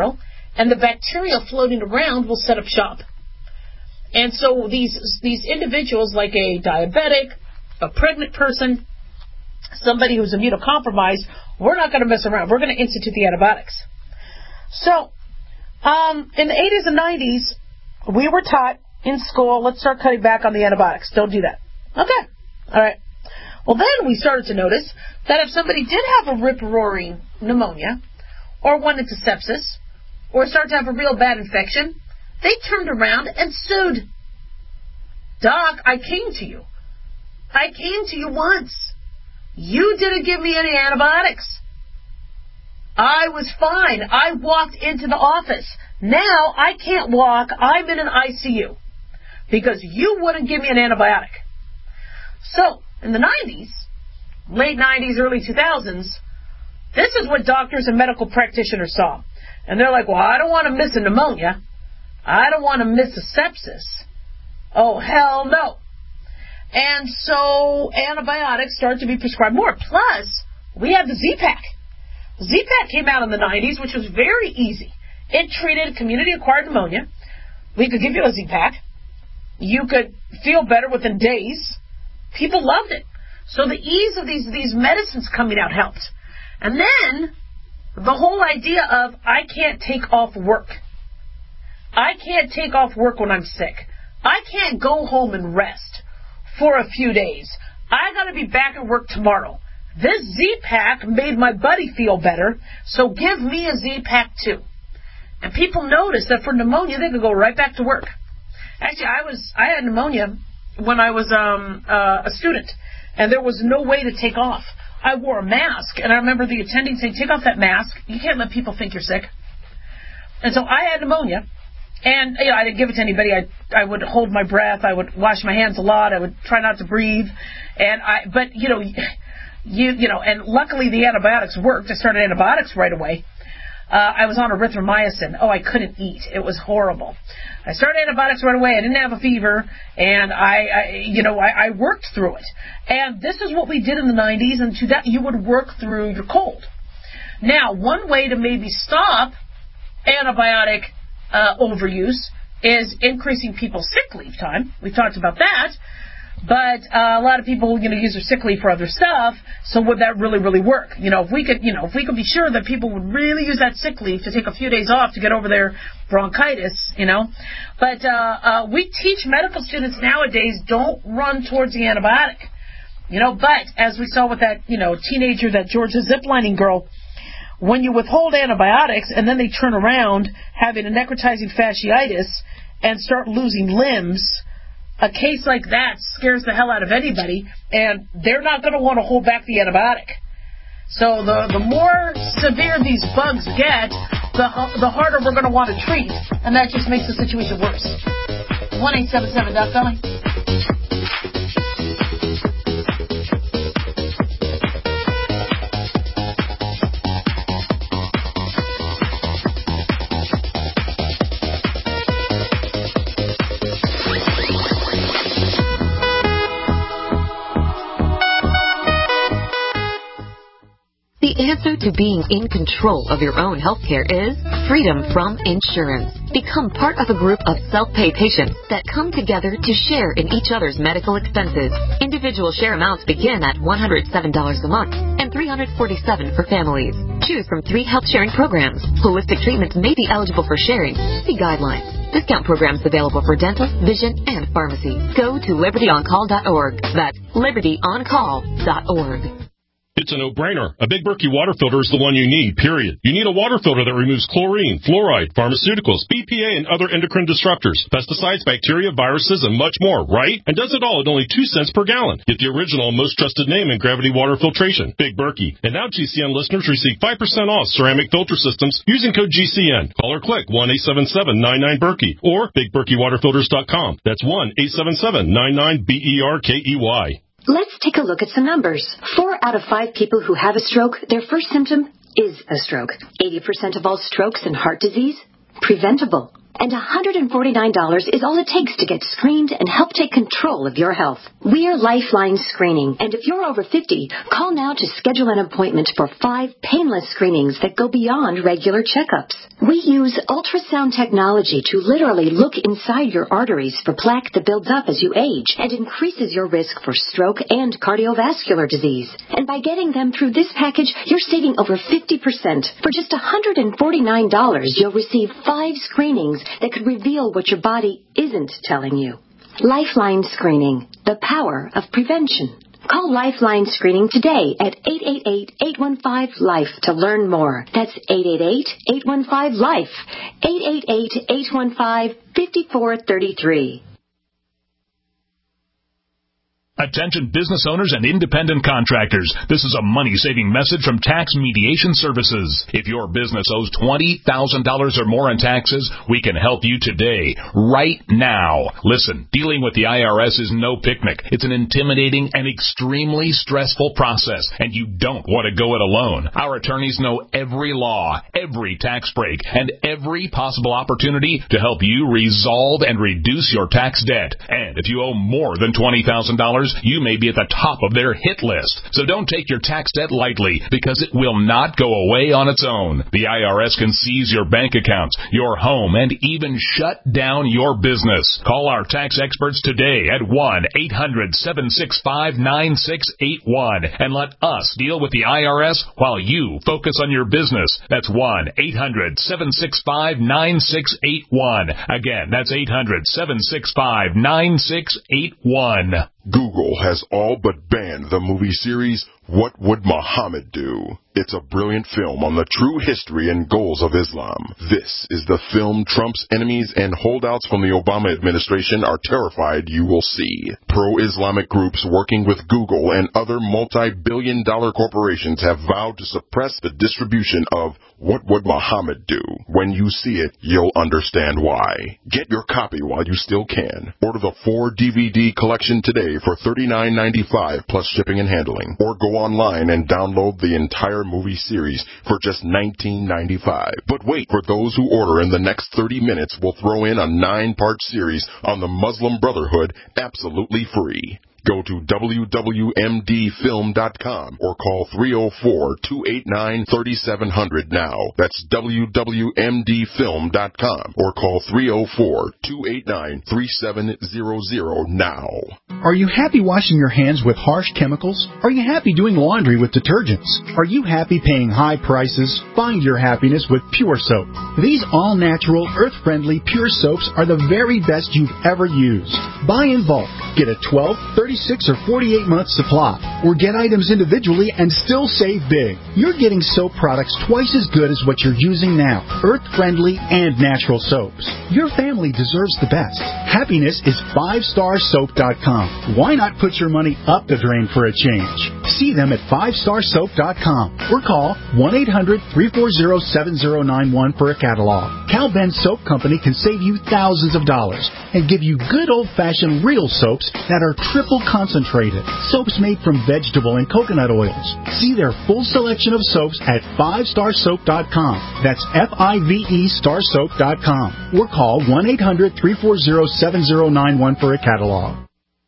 and the bacteria floating around will set up shop. And so these these individuals, like a diabetic, a pregnant person, somebody who's immunocompromised, we're not going to mess around. We're going to institute the antibiotics. So um, in the eighties and nineties, we were taught in school, let's start cutting back on the antibiotics. Don't do that. Okay. All right. Well, then we started to notice that if somebody did have a rip-roaring pneumonia or went into sepsis or started to have a real bad infection, they turned around and sued. Doc, I came to you. I came to you once. You didn't give me any antibiotics. I was fine. I walked into the office. Now I can't walk. I'm in an I C U because you wouldn't give me an antibiotic. So, in the nineties, late nineties, early two thousands, this is what doctors and medical practitioners saw. And they're like, well, I don't want to miss a pneumonia. I don't want to miss a sepsis. Oh, hell no. And so antibiotics started to be prescribed more. Plus, we had the Z-Pak. Z-Pak came out in the nineties, which was very easy. It treated community-acquired pneumonia. We could give you a Z-Pak. You could feel better within days. People loved it. So the ease of these, these medicines coming out helped. And then the whole idea of I can't take off work. I can't take off work when I'm sick. I can't go home and rest for a few days. I got to be back at work tomorrow. This Z-Pak made my buddy feel better, so give me a Z-Pak too. And people noticed that for pneumonia, they could go right back to work. Actually, I was I had pneumonia when I was um, uh, a student, and there was no way to take off. I wore a mask, and I remember the attending saying, take off that mask. You can't let people think you're sick. And so I had pneumonia, and you know, I didn't give it to anybody. I I would hold my breath. I would wash my hands a lot. I would try not to breathe. And I, but, you know, you you know, and luckily the antibiotics worked. I started antibiotics right away. Uh, I was on erythromycin. Oh, I couldn't eat. It was horrible. I started antibiotics right away. I didn't have a fever, and I, I you know, I, I worked through it. And this is what we did in the nineties, and to that you would work through your cold. Now, one way to maybe stop antibiotic uh, overuse is increasing people's sick leave time. We've talked about that. But uh, a lot of people, you know, use their sick leave for other stuff. So would that really, really work? You know, if we could, you know, if we could be sure that people would really use that sick leave to take a few days off to get over their bronchitis, you know. But uh, uh, we teach medical students nowadays, don't run towards the antibiotic. You know, but as we saw with that, you know, teenager, that Georgia ziplining girl, when you withhold antibiotics and then they turn around having a necrotizing fasciitis and start losing limbs, a case like that scares the hell out of anybody, and they're not going to want to hold back the antibiotic. So the the more severe these bugs get, the the harder we're going to want to treat, and that just makes the situation worse. one eight seven seven Doc Dolly. The answer to being in control of your own healthcare is freedom from insurance. Become part of a group of self-pay patients that come together to share in each other's medical expenses. Individual share amounts begin at one hundred seven dollars a month and three hundred forty-seven dollars for families. Choose from three health sharing programs. Holistic treatments may be eligible for sharing. See guidelines. Discount programs available for dental, vision, and pharmacy. Go to liberty on call dot org. That's liberty on call dot org. It's a no-brainer. A Big Berkey water filter is the one you need, period. You need a water filter that removes chlorine, fluoride, pharmaceuticals, B P A, and other endocrine disruptors, pesticides, bacteria, viruses, and much more, right? And does it all at only two cents per gallon. Get the original, most trusted name in gravity water filtration, Big Berkey. And now G C N listeners receive five percent off ceramic filter systems using code G C N. Call or click one eight seven seven nine nine Berkey or big berkey water filters dot com. That's one eight seven seven nine nine B E R K E Y. Let's take a look at some numbers. Four out of five people who have a stroke, their first symptom is a stroke. eighty percent of all strokes and heart disease, preventable. And one hundred forty-nine dollars is all it takes to get screened and help take control of your health. We're Lifeline Screening, and if you're over fifty, call now to schedule an appointment for five painless screenings that go beyond regular checkups. We use ultrasound technology to literally look inside your arteries for plaque that builds up as you age and increases your risk for stroke and cardiovascular disease. And by getting them through this package, you're saving over fifty percent. For just one hundred forty-nine dollars, you'll receive five screenings that could reveal what your body isn't telling you. Lifeline Screening, the power of prevention. Call Lifeline Screening today at eight eight eight, eight one five, LIFE to learn more. That's eight eight eight, eight one five, LIFE. eight eight eight, eight one five, five four three three. Attention business owners and independent contractors. This is a money-saving message from Tax Mediation Services. If your business owes twenty thousand dollars or more in taxes, we can help you today, right now. Listen, dealing with the I R S is no picnic. It's an intimidating and extremely stressful process, and you don't want to go it alone. Our attorneys know every law, every tax break, and every possible opportunity to help you resolve and reduce your tax debt. And if you owe more than twenty thousand dollars, you may be at the top of their hit list. So don't take your tax debt lightly, because it will not go away on its own. The I R S can seize your bank accounts, your home, and even shut down your business. Call our tax experts today at one eight hundred, seven six five, nine six eight one and let us deal with the I R S while you focus on your business. That's one eight hundred, seven six five, nine six eight one. Again, that's eight hundred, seven six five, nine six eight one. Google has all but banned the movie series What Would Muhammad Do? It's a brilliant film on the true history and goals of Islam. This is the film Trump's enemies and holdouts from the Obama administration are terrified you will see. Pro-Islamic groups working with Google and other multi-billion dollar corporations have vowed to suppress the distribution of What Would Muhammad Do? When you see it, you'll understand why. Get your copy while you still can. Order the four D V D collection today for thirty-nine ninety-five plus shipping and handling. Or go online and download the entire movie series for just nineteen ninety-five. But wait, for those who order in the next thirty minutes, we'll throw in a nine-part series on the Muslim Brotherhood absolutely free. Go to W W M D film dot com or call three oh four, two eight nine, three seven zero zero now. That's W W M D film dot com or call three oh four, two eight nine, three seven zero zero now. Are you happy washing your hands with harsh chemicals? Are you happy doing laundry with detergents? Are you happy paying high prices? Find your happiness with Pure Soap. These all-natural, earth-friendly Pure Soaps are the very best you've ever used. Buy in bulk. Get a twelve, thirty-six, or forty-eight month supply, or get items individually and still save big. You're getting soap products twice as good as what you're using now. Earth-friendly and natural soaps. Your family deserves the best. Happiness is five star soap dot com. Why not put your money up the drain for a change? See them at five star soap dot com or call one eight hundred, three four zero, seven zero nine one for a catalog. Cal Ben Soap Company can save you thousands of dollars and give you good old-fashioned real soaps that are triple concentrated. Soaps made from vegetable and coconut oils. See their full selection of soaps at five star soap dot com. That's F I V E star soap dot com. Or call one eight hundred, three four zero, seven zero nine one for a catalog.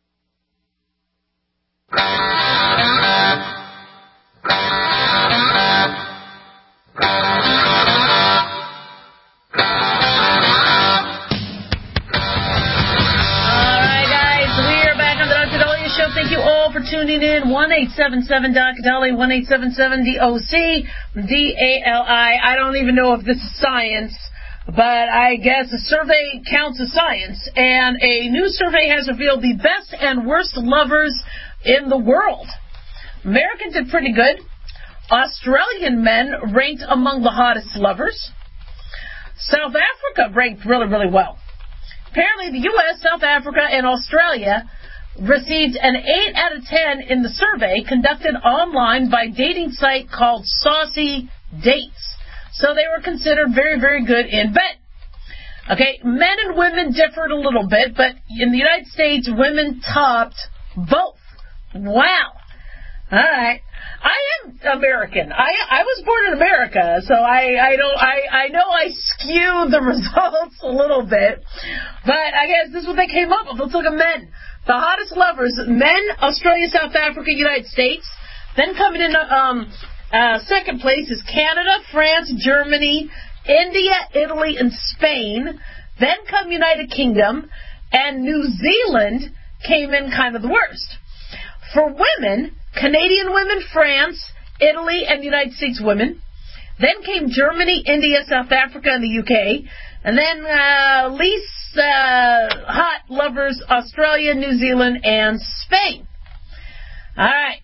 Tuning in, one eight seven seven Doc Dolly, one eight seven seven D O C D A L I. I don't even know if this is science, but I guess a survey counts as science. And a new survey has revealed the best and worst lovers in the world. Americans did pretty good. Australian men ranked among the hottest lovers. South Africa ranked really, really well. Apparently the U S, South Africa, and Australia received an eight out of ten in the survey conducted online by a dating site called Saucy Dates. So they were considered very, very good in bed. Okay, men and women differed a little bit, but in the United States, women topped both. Wow. All right. I am American. I I was born in America, so I I don't I I know I skewed the results a little bit, but I guess this is what they came up with. Let's look at men. The hottest lovers: men, Australia, South Africa, United States. Then coming in um uh second place is Canada, France, Germany, India, Italy, and Spain. Then come United Kingdom, and New Zealand came in kind of the worst. For women, Canadian women, France, Italy, and United States women. Then came Germany, India, South Africa, and the U K. And then uh, least uh, hot lovers, Australia, New Zealand, and Spain. All right.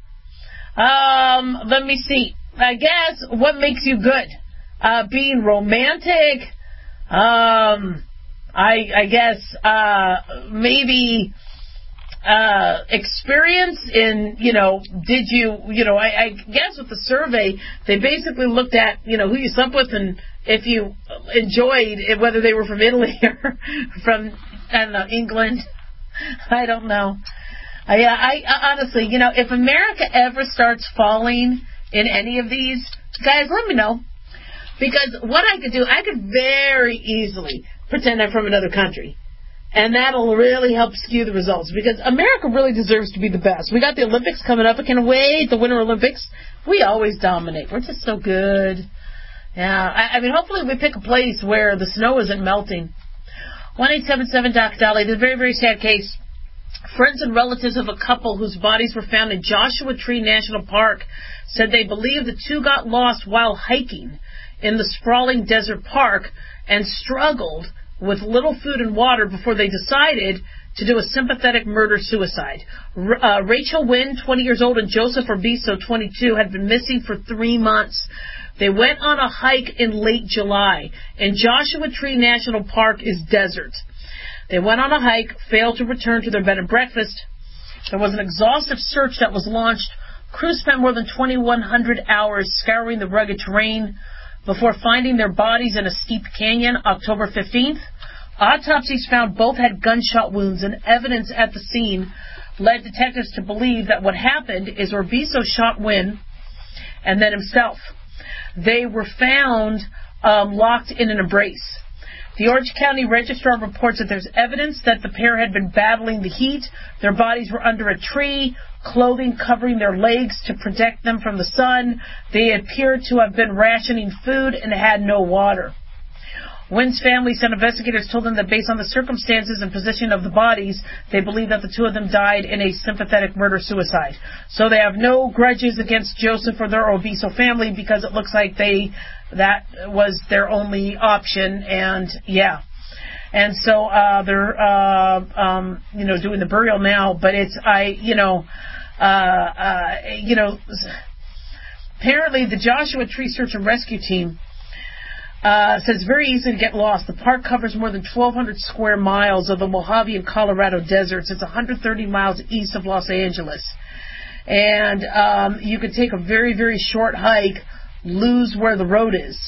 Um, let me see. I guess what makes you good? Uh, being romantic. Um, I, I guess uh, maybe uh, experience in, you know, did you, you know, I, I guess with the survey, they basically looked at, you know, who you slept with and if you enjoyed it, whether they were from Italy or from, I don't know, England. I don't know. I, I, I honestly, you know, if America ever starts falling in any of these, guys, let me know. Because what I could do, I could very easily pretend I'm from another country. And that'll really help skew the results. Because America really deserves to be the best. We got the Olympics coming up. I can't wait. The Winter Olympics. We always dominate. We're just so good. Yeah. I, I mean, hopefully we pick a place where the snow isn't melting. one eight seven seven Doc Dolly. This is a very, very sad case. Friends and relatives of a couple whose bodies were found in Joshua Tree National Park said they believe the two got lost while hiking in the sprawling desert park and struggled with little food and water before they decided to do a sympathetic murder-suicide. Uh, Rachel Wynn, twenty years old, and Joseph Urbiso, twenty-two, had been missing for three months. They went on a hike in late July, and Joshua Tree National Park is desert. They went on a hike, failed to return to their bed and breakfast. There was an exhaustive search that was launched. Crews spent more than twenty-one hundred hours scouring the rugged terrain before finding their bodies in a steep canyon October fifteenth. Autopsies found both had gunshot wounds, and evidence at the scene led detectives to believe that what happened is Urbiso shot Wynn and then himself. They were found um, locked in an embrace. The Orange County Registrar reports that there's evidence that the pair had been battling the heat. Their bodies were under a tree, clothing covering their legs to protect them from the sun. They appeared to have been rationing food and had no water. Wynn's family sent investigators told them that based on the circumstances and position of the bodies, they believe that the two of them died in a sympathetic murder-suicide. So they have no grudges against Joseph or their Urbiso family because it looks like they that was their only option, and yeah. And so uh, they're, uh, um, you know, doing the burial now, but it's, I, you know, uh, uh, you know, apparently the Joshua Tree Search and Rescue Team Uh, says it's very easy to get lost. The park covers more than twelve hundred square miles of the Mojave and Colorado deserts. It's one hundred thirty miles east of Los Angeles. And um, you could take a very, very short hike, lose where the road is.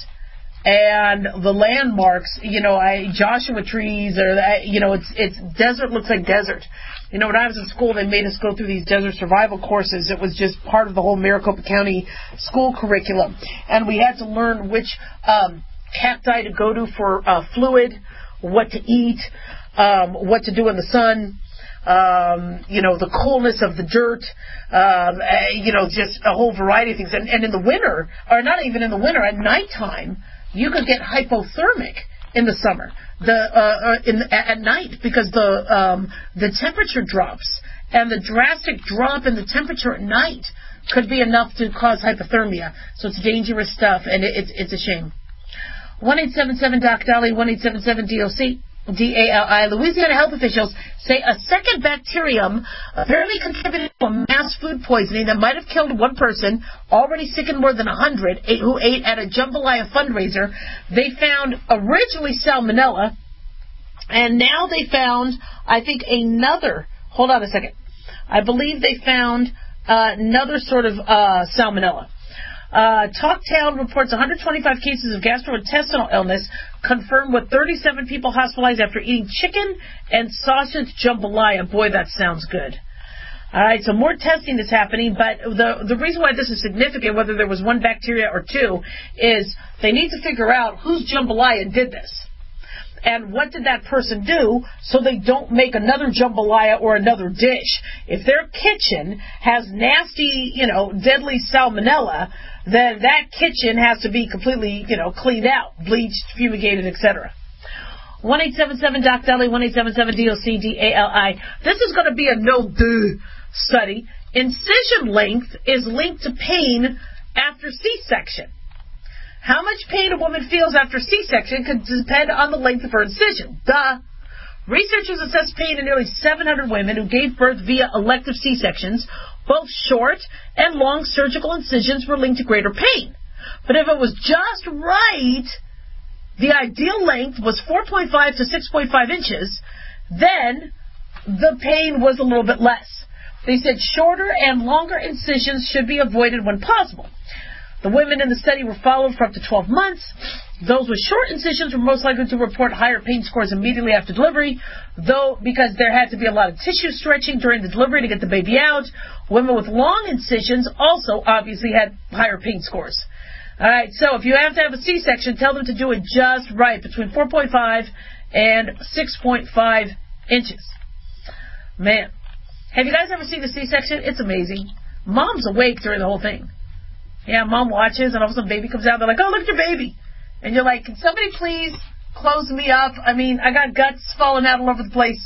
And the landmarks, you know, I, Joshua trees, or, you know, it's, it's desert looks like desert. You know, when I was in school, they made us go through these desert survival courses. It was just part of the whole Maricopa County school curriculum. And we had to learn which um, cacti to go to for uh, fluid, what to eat, um, what to do in the sun, um, you know, the coolness of the dirt, um, uh, you know, just a whole variety of things. And, and in the winter, or not even in the winter, at nighttime, you could get hypothermic in the summer, the uh, in the, at night, because the um, the temperature drops, and the drastic drop in the temperature at night could be enough to cause hypothermia. So it's dangerous stuff, and it, it's it's a shame. one eight seven seven Doc Dolly, one eight seven seven D O C. D A L I. Louisiana health officials say a second bacterium apparently contributed to a mass food poisoning that might have killed one person, already sickened more than one hundred, who ate at a jambalaya fundraiser. They found originally salmonella, and now they found, I think, another, hold on a second, I believe they found uh, another sort of uh, salmonella. Uh, Talktown reports one hundred twenty-five cases of gastrointestinal illness, confirmed with thirty-seven people hospitalized after eating chicken and sausage jambalaya. Boy, that sounds good. All right, so more testing is happening, but the the reason why this is significant, whether there was one bacteria or two, is they need to figure out whose jambalaya did this. And what did that person do so they don't make another jambalaya or another dish? If their kitchen has nasty, you know, deadly salmonella, then that kitchen has to be completely, you know, cleaned out, bleached, fumigated, et cetera. one eight seven seven D O C D A L I, one eight seven seven D O C D A L I. This is going to be a no-duh study. Incision length is linked to pain after C-section. How much pain a woman feels after C-section could depend on the length of her incision. Duh. Researchers assessed pain in nearly seven hundred women who gave birth via elective C-sections. Both short and long surgical incisions were linked to greater pain. But if it was just right, the ideal length was four point five to six point five inches, then the pain was a little bit less. They said shorter and longer incisions should be avoided when possible. The women in the study were followed for up to twelve months. Those with short incisions were most likely to report higher pain scores immediately after delivery, though because there had to be a lot of tissue stretching during the delivery to get the baby out. Women with long incisions also obviously had higher pain scores. All right, so if you have to have a C-section, tell them to do it just right, between four point five and six point five inches. Man, have you guys ever seen a C-section? It's amazing. Mom's awake during the whole thing. Yeah, mom watches, and all of a sudden baby comes out. They're like, oh, look at your baby. And you're like, can somebody please close me up? I mean, I got guts falling out all over the place.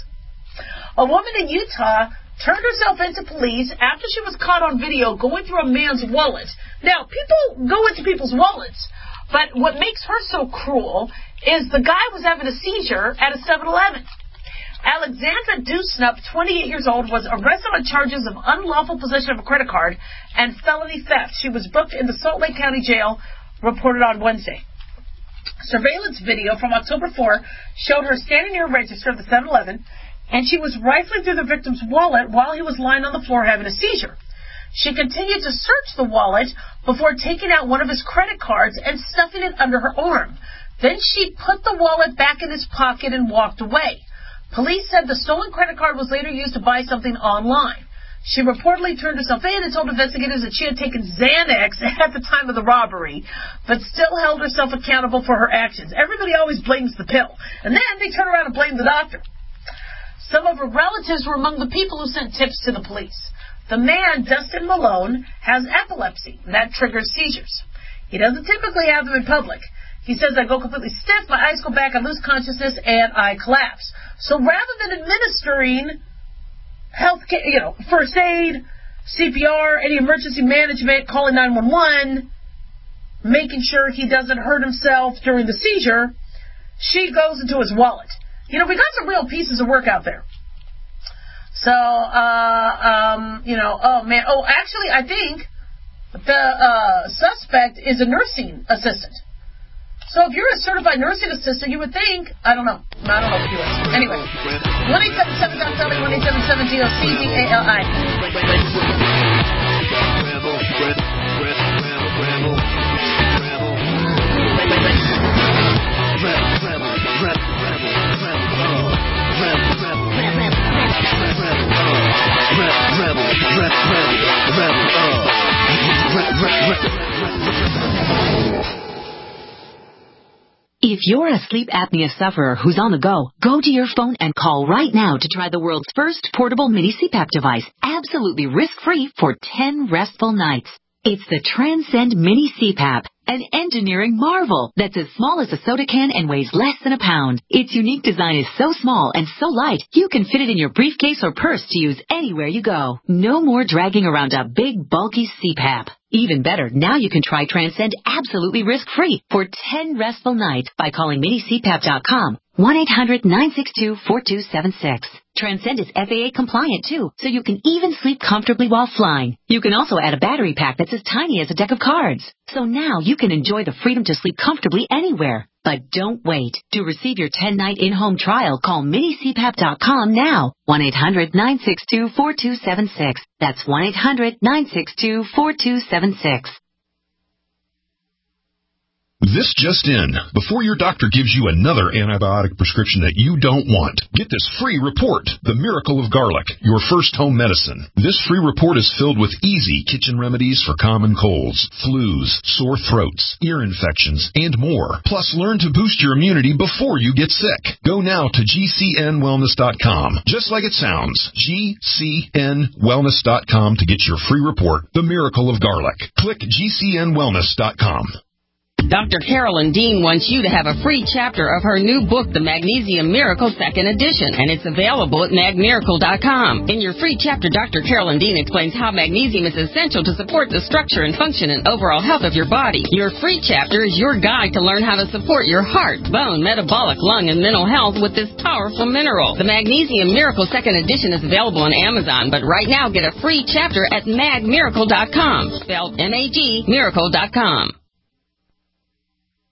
A woman in Utah turned herself into police after she was caught on video going through a man's wallet. Now, people go into people's wallets, but what makes her so cruel is the guy was having a seizure at a seven eleven. Alexandra Dusnup, twenty-eight years old, was arrested on charges of unlawful possession of a credit card and felony theft. She was booked in the Salt Lake County Jail, reported on Wednesday. Surveillance video from October fourth showed her standing near a register of the seven eleven, and she was rifling through the victim's wallet while he was lying on the floor having a seizure. She continued to search the wallet before taking out one of his credit cards and stuffing it under her arm. Then she put the wallet back in his pocket and walked away. Police said the stolen credit card was later used to buy something online. She reportedly turned herself in and told investigators that she had taken Xanax at the time of the robbery, but still held herself accountable for her actions. Everybody always blames the pill, and then they turn around and blame the doctor. Some of her relatives were among the people who sent tips to the police. The man, Dustin Malone, has epilepsy, and that triggers seizures. He doesn't typically have them in public. He says, I go completely stiff, my eyes go back, I lose consciousness, and I collapse. So rather than administering health care, you know, first aid, C P R, any emergency management, calling nine one one, making sure he doesn't hurt himself during the seizure, she goes into his wallet. You know, we got some real pieces of work out there. So, uh, um, you know, oh, man. Oh, actually, I think the uh, suspect is a nursing assistant. So if you're a certified nursing assistant, you would think, I don't know. I don't know if you would. Anyway, one eight seven seven D O C D A L I, one eight seven seven D O C D A L I. If you're a sleep apnea sufferer who's on the go, go to your phone and call right now to try the world's first portable mini C PAP device, absolutely risk-free for ten restful nights. It's the Transcend Mini C PAP, an engineering marvel that's as small as a soda can and weighs less than a pound. Its unique design is so small and so light, you can fit it in your briefcase or purse to use anywhere you go. No more dragging around a big, bulky C PAP. Even better, now you can try Transcend absolutely risk-free for ten restful nights by calling mini c pap dot com, one eight hundred nine six two four two seven six. Transcend is F A A compliant too, so you can even sleep comfortably while flying. You can also add a battery pack that's as tiny as a deck of cards. So now you can enjoy the freedom to sleep comfortably anywhere. But don't wait. To receive your ten-night in-home trial, call mini c pap dot com now. one eight hundred nine six two four two seven six. That's one eight hundred nine six two four two seven six. This just in. Before your doctor gives you another antibiotic prescription that you don't want, get this free report, The Miracle of Garlic, your first home medicine. This free report is filled with easy kitchen remedies for common colds, flus, sore throats, ear infections, and more. Plus, learn to boost your immunity before you get sick. Go now to G C N wellness dot com. Just like it sounds, G C N wellness dot com to get your free report, The Miracle of Garlic. Click G C N wellness dot com. Doctor Carolyn Dean wants you to have a free chapter of her new book, The Magnesium Miracle Second Edition, and it's available at mag miracle dot com. In your free chapter, Doctor Carolyn Dean explains how magnesium is essential to support the structure and function and overall health of your body. Your free chapter is your guide to learn how to support your heart, bone, metabolic, lung, and mental health with this powerful mineral. The Magnesium Miracle Second Edition is available on Amazon, but right now get a free chapter at mag miracle dot com, spelled M A G miracle dot com.